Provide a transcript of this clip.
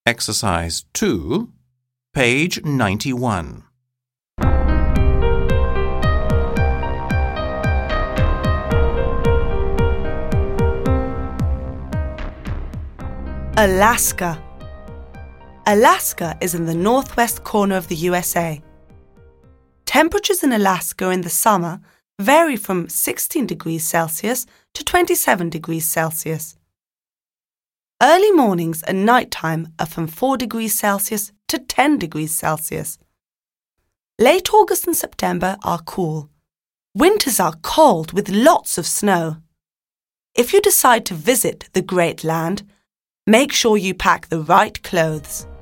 Exercise 2, page 91. Alaska. Alaska is in the northwest corner of the USA. Temperatures in Alaska in the summer vary from 16 degrees Celsius to 27 degrees Celsius. Early mornings and nighttime are from 4 degrees Celsius to 10 degrees Celsius. Late August and September are cool. Winters are cold with lots of snow. If you decide to visit the Great Land, make sure you pack the right clothes.